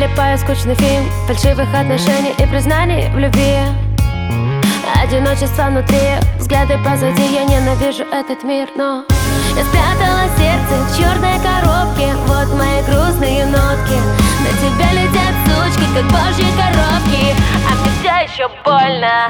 Залипаю в скучный фильм фальшивых отношений и признаний в любви. Одиночество внутри, взгляды позади. Я ненавижу этот мир, но я спрятала сердце в черной коробке. Вот мои грустные нотки. На тебя летят сучки, как божьи коробки, а мне все еще больно.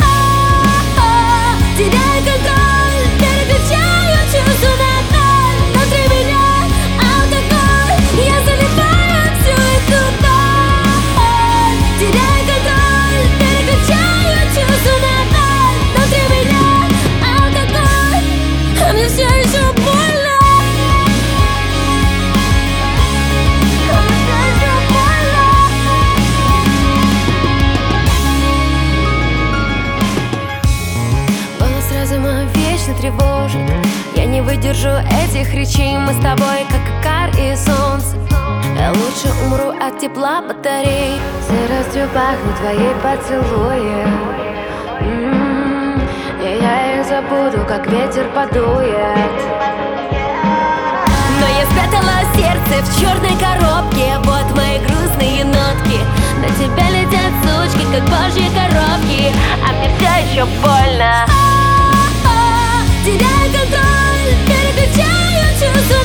Теряю контроль, переключаю чувства на ноль. Внутри меня алкоголь, я заливаю всю эту боль. Теряю контроль, переключаю чувства на ноль. Внутри меня алкоголь, а мне все еще больно. А мне все еще больно. Голос разума вечно тревожит. Я не выдержу этих речей. Мы с тобой как Икар и солнце. Я лучше умру от тепла батарей. Сыростью пахнут твои поцелуи. И я их забуду, как ветер подует. Но я спрятала сердце в черной коробке. Вот мои грустные нотки. На тебя летят сучки, как божьи коробки, а мне все еще больно. Теряю контроль, переключаю чувства